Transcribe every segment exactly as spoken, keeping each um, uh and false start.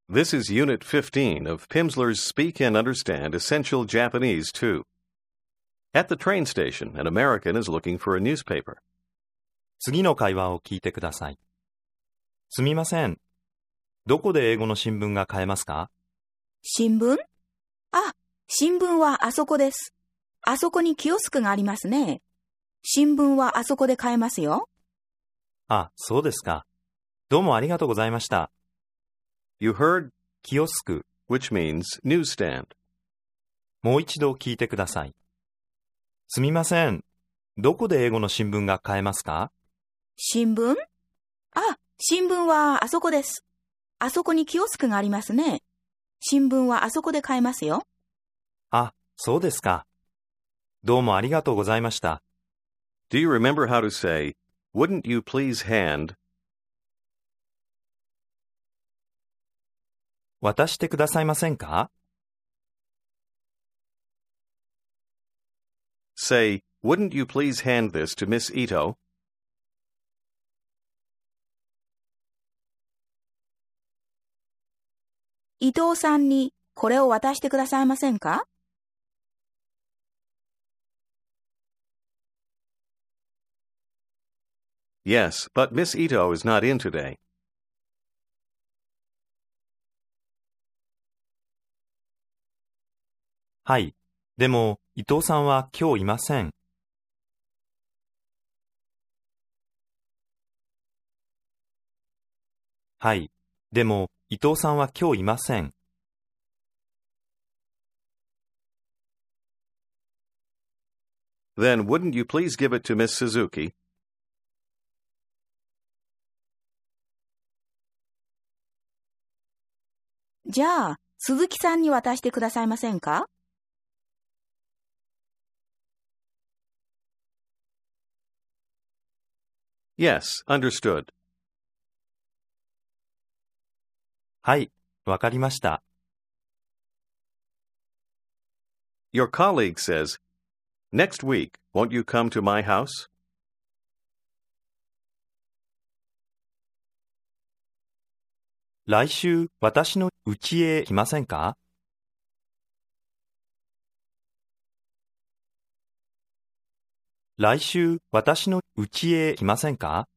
This is Unit fifteen of Pimsleur's Speak and Understand Essential Japanese two. At the train station, an American is looking for a newspaper. 次の会話を聞いてください。すみません。どこで英語の新聞が買えますか？ 新聞？あ、新聞はあそこです。あそこにキオスクがありますね。新聞はあそこで買えますよ。 あ、そうですか。どうもありがとうございました。 You heard キオスク、 which means newsstand. もう一度聞いてください。すみません。どこで英語の新聞が買えますか？ 新聞？あ、新聞はあそこです。あそこにキオスクがありますね。新聞はあそこで買えますよ。 あ、そうですか。どうもありがとうございました。 Do you remember how to say, wouldn't you please hand? 渡してくださいませんか？ Say, wouldn't you please hand this to Miss Ito? 伊藤さんにこれを渡してくださいませんか？ Yes, but Miss Ito is not in today. はい。でも、伊藤さんは今日いません。はい。でも、伊藤さんは今日いません。 Then wouldn't you please give it to Miss Suzuki? じゃあ、鈴木さんに渡してくださいませんか？ Yes, understood. はい。わかりました。 Your colleague says, Next week, won't you come to my house? 来週、私の家へ来ませんか？来週、私の家へ来ませんか？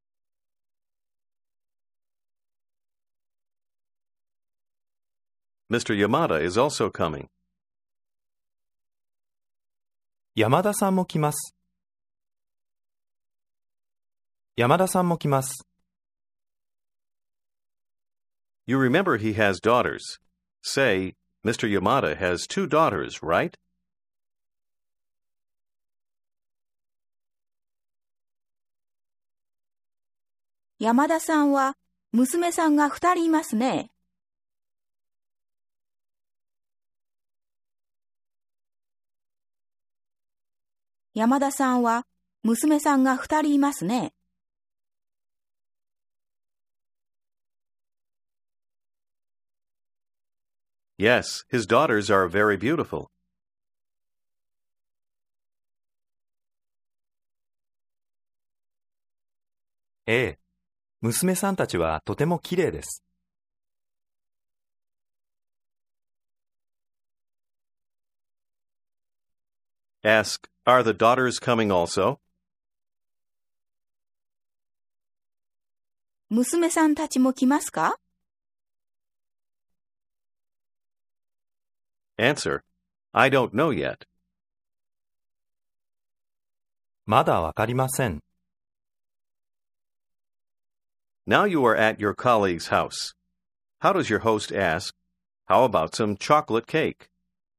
Mister Yamada is also coming. 山田さんも来ます。山田さんも来ます。 You remember he has daughters. Say, Mister Yamada has two daughters, right? 山田さんは娘さんが二人いますね。山田さんは娘さんが二人いますね。 Yes, his daughters are very beautiful. ええ。娘さんたちはとても綺麗です。 Ask, are the daughters coming also? 娘さんたちも来ますか？ Answer, I don't know yet. まだわかりません。 Now you are at your colleague's house. How does your host ask, how about some chocolate cake?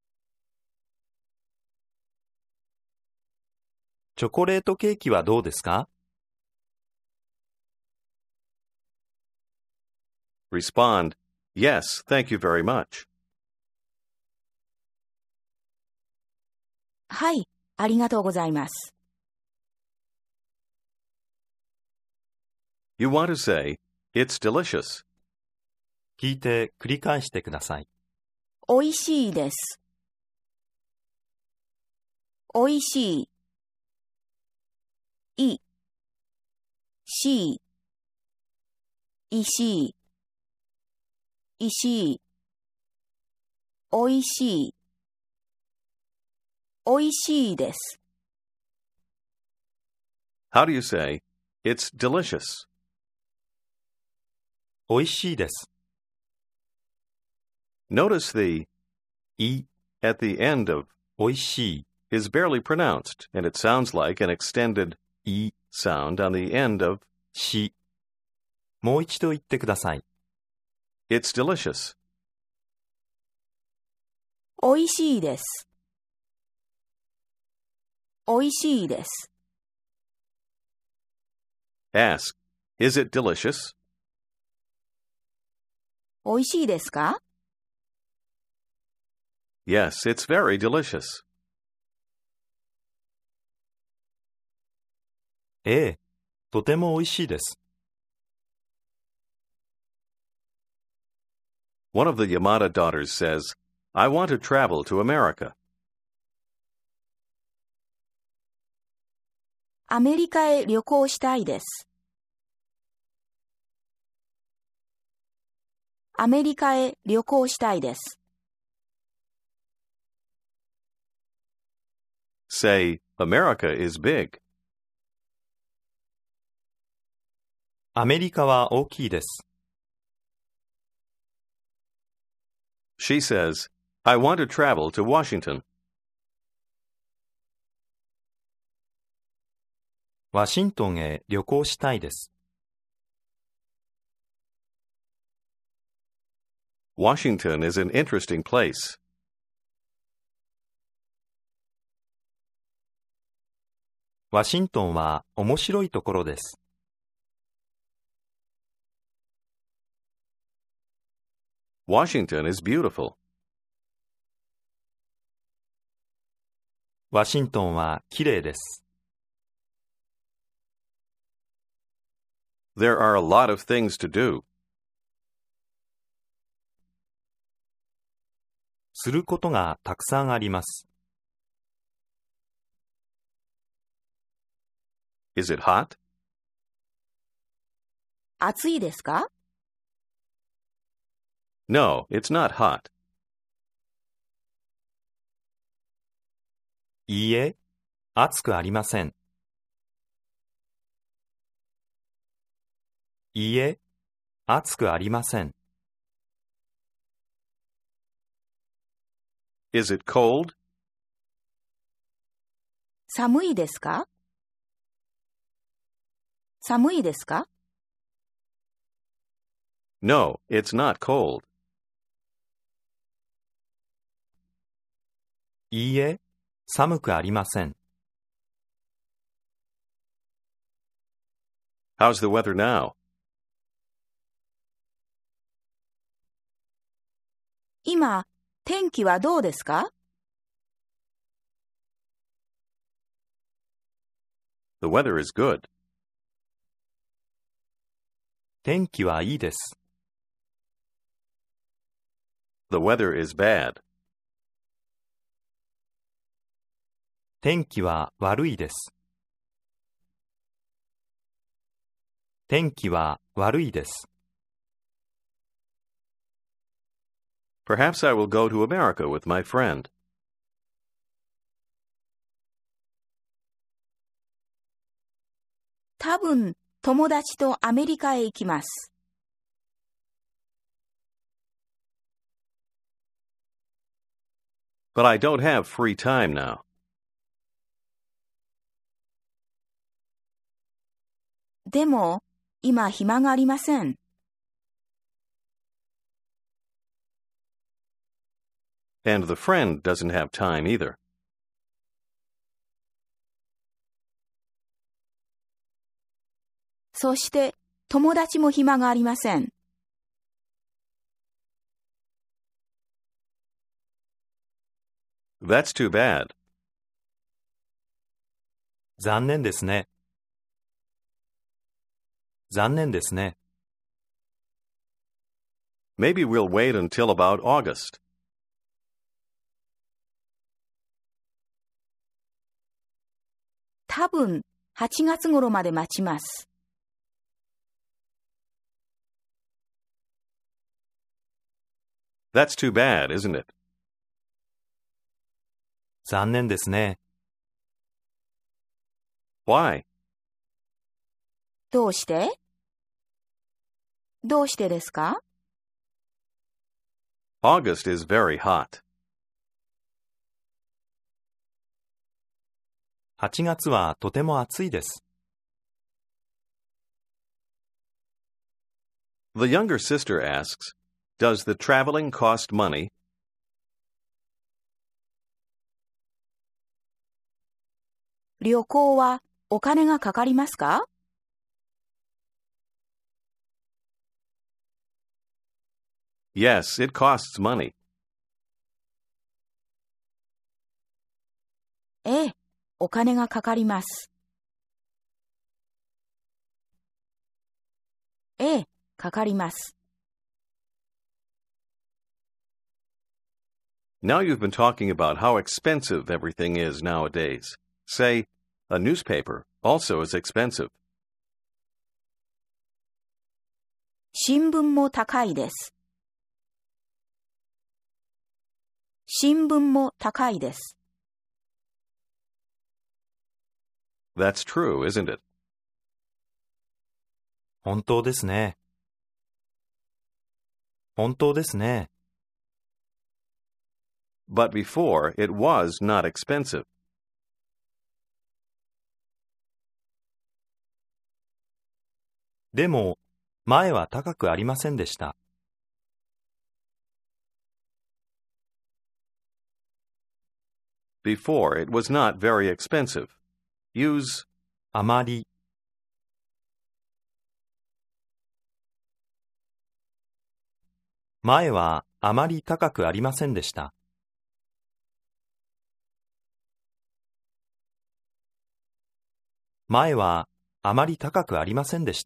チョコレートケーキはどうですか？ Respond, yes, thank you very much. はい、ありがとうございます。 You want to say, it's delicious. 聞いて繰り返してください。 おいしいです。おいしい。い。しい。いしい。 いしい、おいしい、おいしいです。 How do you say, it's delicious? おいしいです。 Notice the い、 at the end of おいしい、 is barely pronounced, and it sounds like an extended い、 sound on the end of し。もう一度言ってください。 it's delicious. おいしいです。おいしいです。 Ask, is it delicious? おいしいですか？ Yes, it's very delicious. ええ、とてもおいしいです。 One of the Yamada daughters says, I want to travel to America. アメリカへ旅行したいです。アメリカへ旅行したいです。 Say, America is big. アメリカは大きいです。 She says, I want to travel to Washington. ワシントンへ旅行したいです。 Washington is an interesting place. ワシントンは面白いところです。 Washington is beautiful. ワシントンはきれいです。 There are a lot of things to do. することがたくさんあります。 Is it hot? 暑いですか？ No, it's not hot. いいえ、暑くありません。いいえ、暑くありません。 Is it cold? 寒いですか？寒いですか？ No, it's not cold. いいえ、寒くありません。 How's the weather now? 今、天気はどうですか？ The weather is good. 天気はいいです。 The weather is bad. 天気は悪いです。天気は悪いです。 Perhaps I will go to America with my friend. 多分、友達とアメリカへ行きます。 But I don't have free time now. でも、今暇がありません。 And the friend doesn't have time either. そして、友達も暇がありません。 That's too bad. 残念ですね。残念ですね。 Maybe we'll wait until about August. 多分、はちがつ頃まで待ちます。 That's too bad, isn't it? 残念ですね。 Why? どうしてどうしてですか August is very hot. はちがつはとても暑いです。 The younger sister asks, Does the traveling cost money? 旅行はお金がかかりますか Yes, it costs money. ええ、お金がかかります。ええ、かかります。 Now you've been talking about how expensive everything is nowadays. Say, a newspaper also is expensive. 新聞も高いです。新聞も高いです。 That's true, isn't it? 本当ですね。本当ですね。 But before, it was not expensive. でも、前は高くありませんでした。 Before, it was not very expensive. Use あまり。前はあまり高くありませんでした。前はあまり高くありませんでした。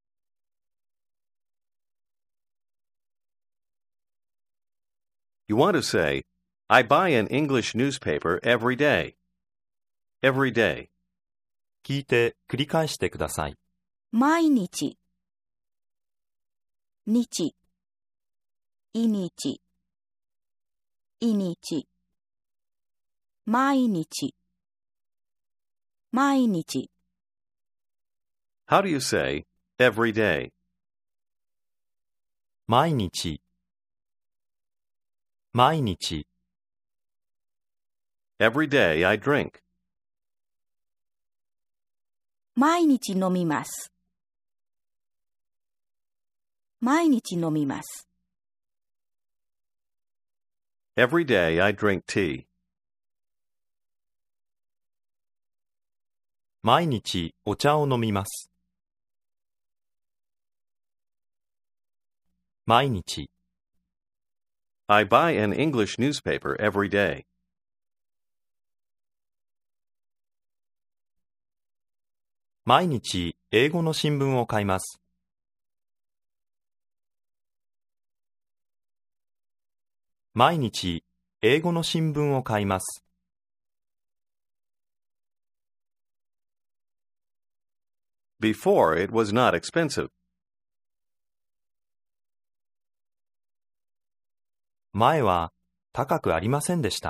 You want to say, I buy an English newspaper every day. Every day. 聞いて繰り返してください。 毎日、日、い日、い日、毎日、毎日。 How do you say every day? 毎日、毎日。 Every day I drink. 毎日飲みます。毎日飲みます。 Every day I drink tea. 毎日お茶を飲みます。毎日。 I buy an English newspaper every day. 毎日英語の新聞を買います。毎日英語の新聞を買います。 Before, it was not expensive. 前は高くありませんでした。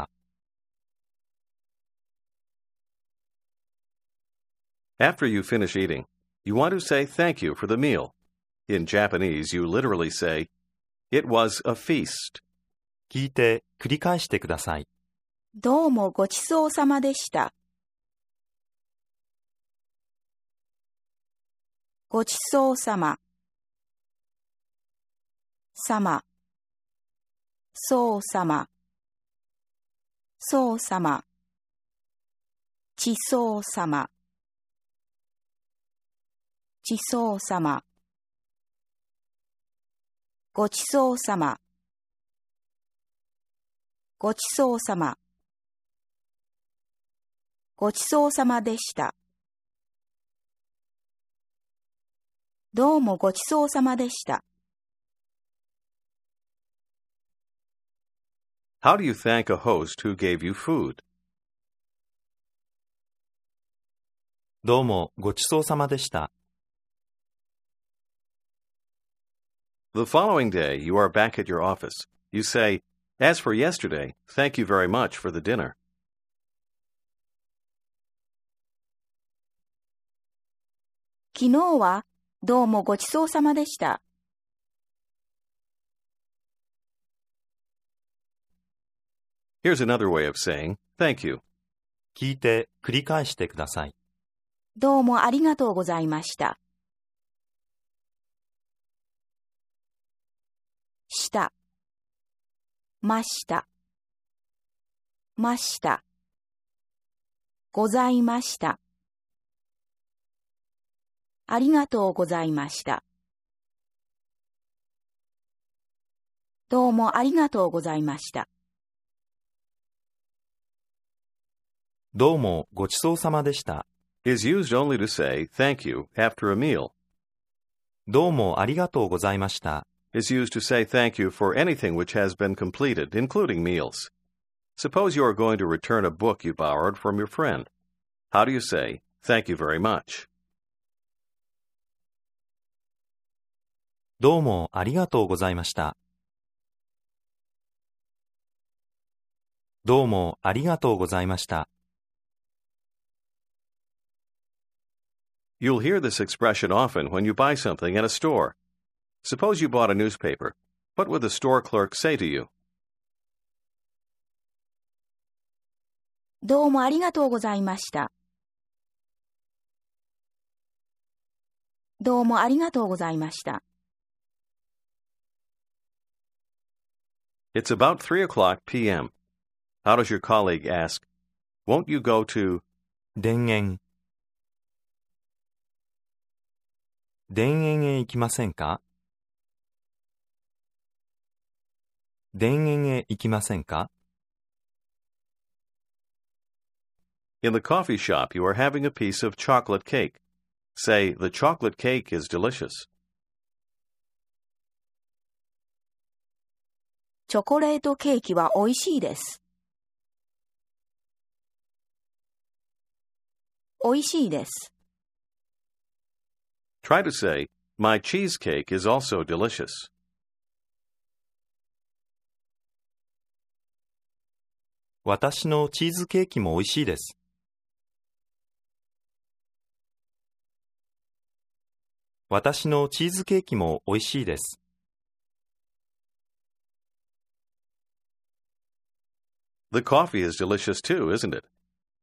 After you finish eating, you want to say thank you for the meal. In Japanese, you literally say, It was a feast. 聞いて繰り返してください。 どうもごちそうさまでした。ごちそうさま。さま。そうさま。そうさま。ちそうさま。ちそうさま。ごちそうさま。ごちそうさま。ごちそうさまでした。どうもごちそうさまでした。 How do you thank a host who gave you food? どうもごちそうさまでした。 The following day, you are back at your office. You say, As for yesterday, thank you very much for the dinner. 昨日はどうもごちそうさまでした。 Here's another way of saying, thank you. 聞いて繰り返してください。 どうもありがとうございました。した、ました、ました、ございました。ありがとうございました。どうもありがとうございました。 どうもごちそうさまでした。 is used only to say thank you after a meal. どうもありがとうございました。 is used to say thank you for anything which has been completed, including meals. Suppose you are going to return a book you borrowed from your friend. How do you say, thank you very much? どうもありがとうございました。どうもありがとうございました。 You'll hear this expression often when you buy something at a store. Suppose you bought a newspaper. What would the store clerk say to you? どうもありがとうございました。どうもありがとうございました。 It's about three o'clock p.m. How does your colleague ask, Won't you go to 田園田園へ行きませんか田園へ行きませんか In the coffee shop you are having a piece of chocolate cake. Say, the chocolate cake is delicious. チョコレートケーキはおいしいです。おいしいです。 Try to say, my cheesecake is also delicious. 私のチーズケーキもおいしいです。私のチーズケーキもおいしいです。 The coffee is delicious too, isn't it?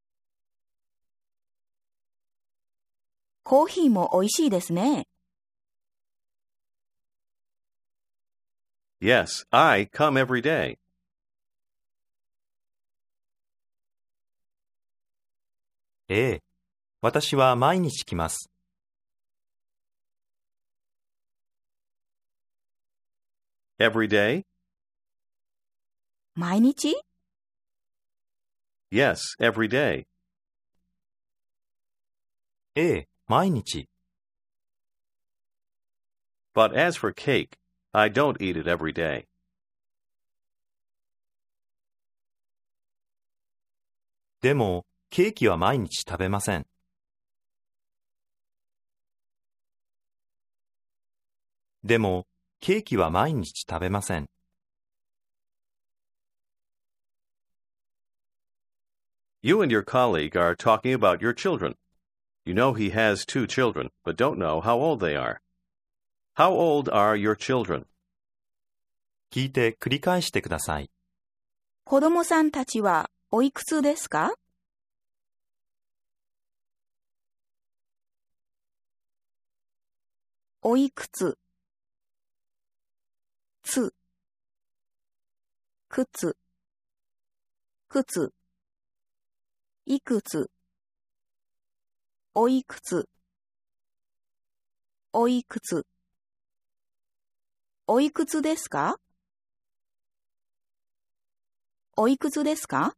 コーヒーもおいしいですね。 Yes, I come every day. ええ、私は毎日来ます。 Every day? 毎日 Yes, every day. ええ、毎日。 But as for cake, I don't eat it every day. でも、ケーキは毎日食べません。でも、ケーキは毎日食べません。 You and your colleague are talking about your children. You know he has two children, but don't know how old they are. How old are your children? 聞いて繰り返してください。 子供さんたちはおいくつですか？おいくつ、つ、くつ、くつ、いくつ、おいくつ、おいくつ、おいくつですか？おいくつですか？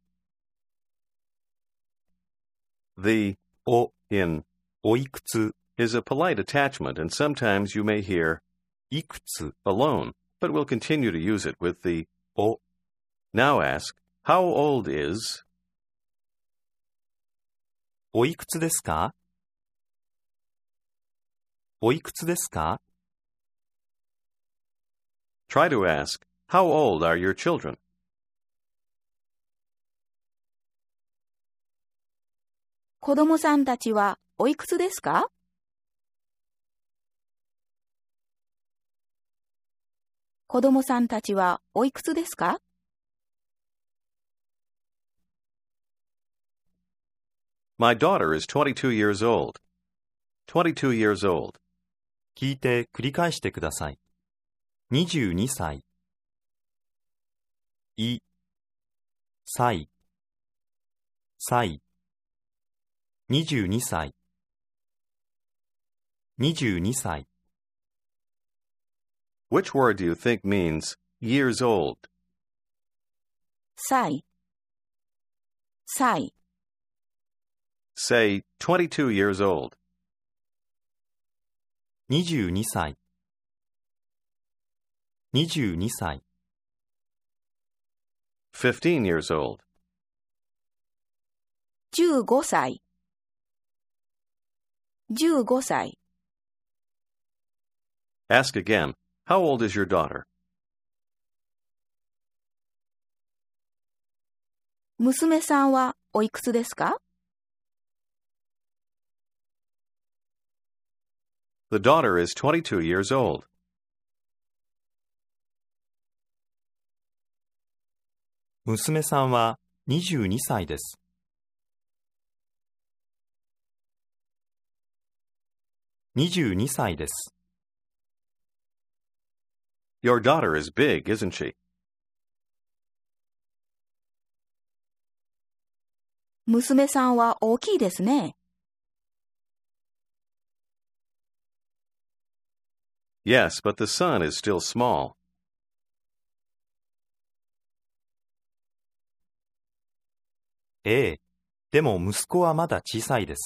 The o in おいくつ is a polite attachment, and sometimes you may hear いくつ alone, but we'll continue to use it with the お Now ask, how old is おいくつですかおいくつですか Try to ask, How old are your children? 子供さんたちはおいくつですか？子供さんたちはおいくつですか？ My daughter is twenty-two years old. twenty-two years old. 聞いて繰り返してください。にじゅうにさい。い、さい、さい。にじゅうにさい。にじゅうにさい。 Which word do you think means years old? 歳、歳。 Say twenty-two years old. にじゅうにさい。にじゅうにさい。 fifteen years old. じゅうごさい。じゅうごさい。 Ask again. How old is your daughter? 娘さんはおいくつですか？ The daughter is twenty-two years old. 娘さんはにじゅうにさいです。にじゅうにさいです。 Your daughter is big, isn't she? 娘さんは大きいですね。 Yes, but the son is still small. ええ、でも息子はまだ小さいです。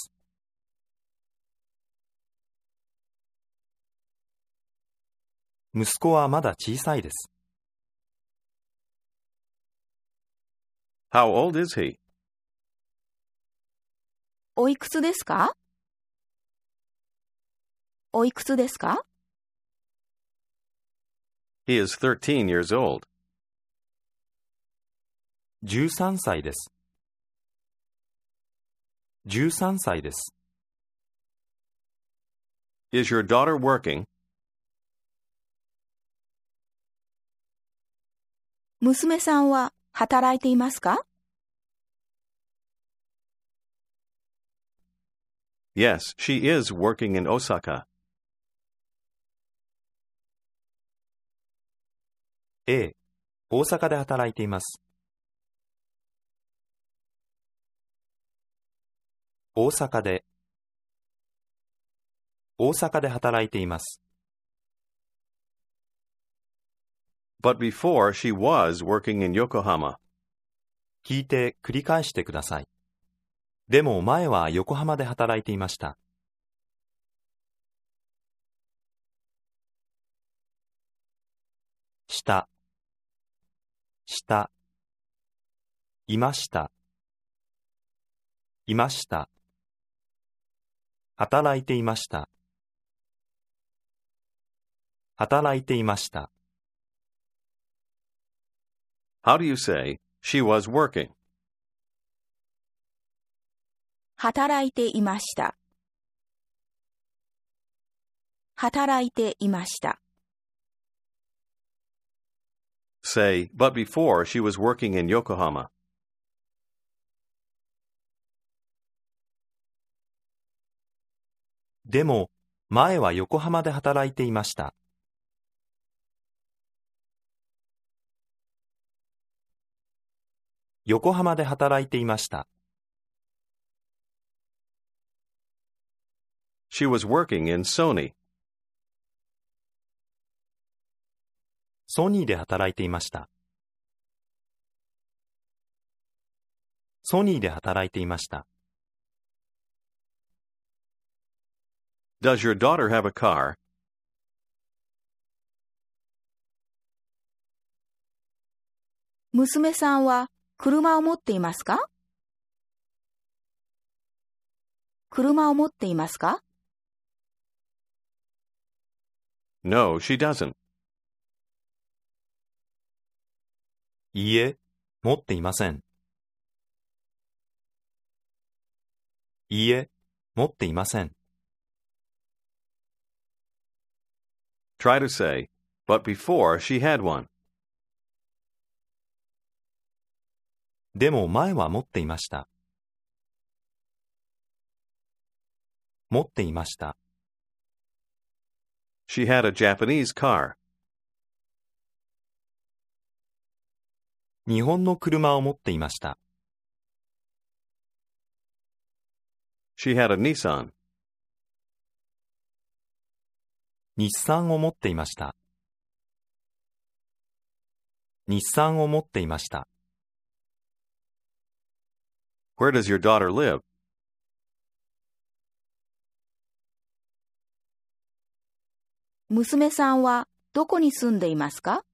息子はまだ小さいです。 How old is he? おいくつですか？おいくつですか？ He is thirteen years old. じゅうさんさいです。じゅうさんさいです。 Is your daughter working? 娘さんは働いていますか？ Yes, she is working in Osaka. ええ、大阪で働いています。大阪で、大阪で働いています。 But before, she was working in Yokohama. 聞いて繰り返してください。でも前は横浜で働いていました。した、した、いました、いました。働いていました。働いていました。 How do you say, she was working? 働いていました。働いていました。 Say, but before, she was working in Yokohama. でも、前は横浜で働いていました。横浜で働いていました。 She was working in Sony. ソニーで働いていました。ソニーで働いていました。 Does your daughter have a car? 娘さんは車を持っていますか？車を持っていますか？ No, she doesn't. いいえ、持っていません。いいえ、持っていません。 Try to say, but before she had one. でも前は持っていました。持っていました。 She had a Japanese car. 日本の車を持っていました。 She had a Nissan. 日産を持っていました。日産を持っていました。 Where does your daughter live? 娘さんはどこに住んでいますか？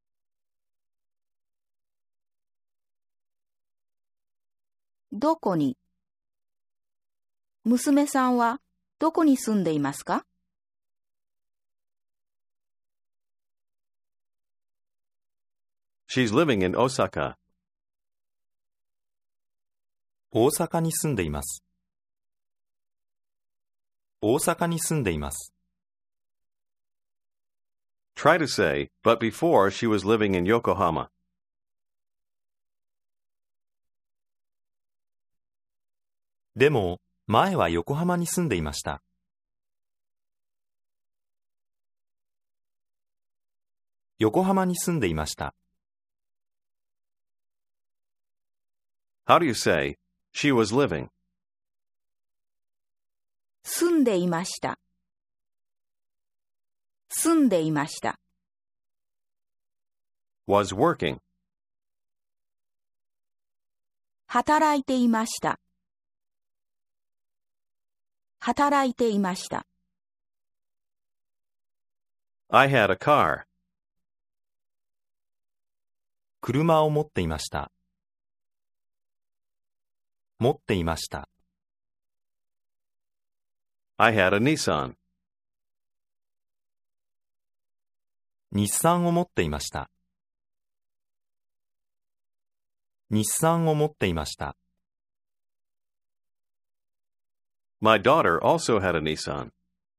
どこに。娘さんはどこに住んでいますか？ She's living in Osaka. 大阪に住んでいます。大阪に住んでいます。 Try to say, but before she was living in Yokohama. でも、前は横浜に住んでいました。横浜に住んでいました。 How do you say, she was living? 住んでいました。住んでいました。 Was working. 働いていました。働いていました。 I had a car. 車を持っていました。持っていました。 I had a Nissan. 日産を持っていました。日産を持っていました。 My daughter also had a Nissan.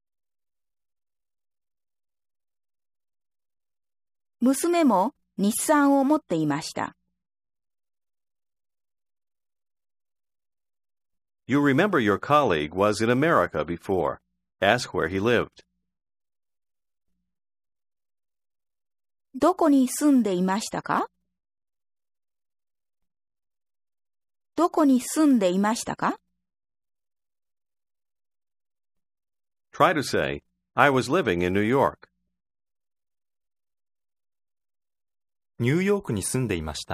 娘も日産を持っていました。 You remember your colleague was in America before. Ask where he lived. どこに住んでいましたか？どこに住んでいましたか？ Try to say, I was living in New York. ニューヨークに住んでいました。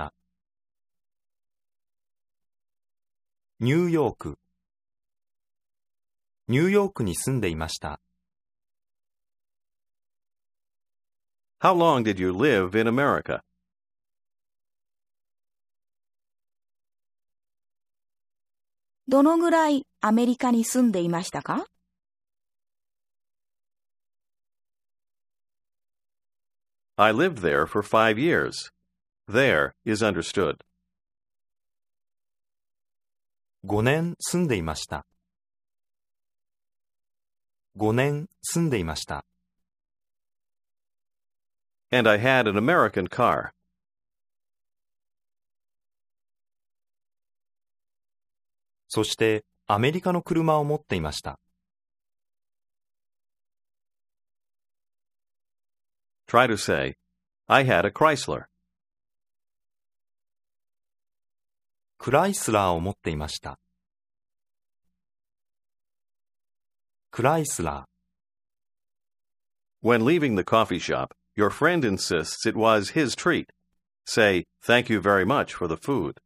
ニューヨーク。ニューヨークに住んでいました。 How long did you live in America? どのぐらいアメリカに住んでいましたか？ I lived there for five years. There is understood. ごねん住んでいました。ごねん住んでいました。 And I had an American car. そしてアメリカの車を持っていました。 Try to say, I had a Chrysler. クライスラーを持っていました。クライスラー。 When leaving the coffee shop, your friend insists it was his treat. Say, thank you very much for the food.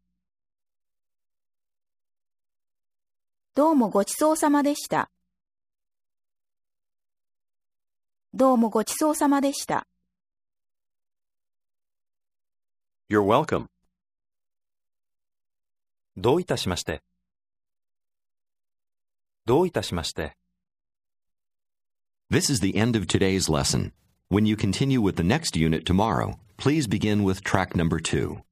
どうもごちそうさまでした。どうもごちそうさまでした。 You're welcome. どういたしまして。どういたしまして。 This is the end of today's lesson. When you continue with the next unit tomorrow, please begin with track number two.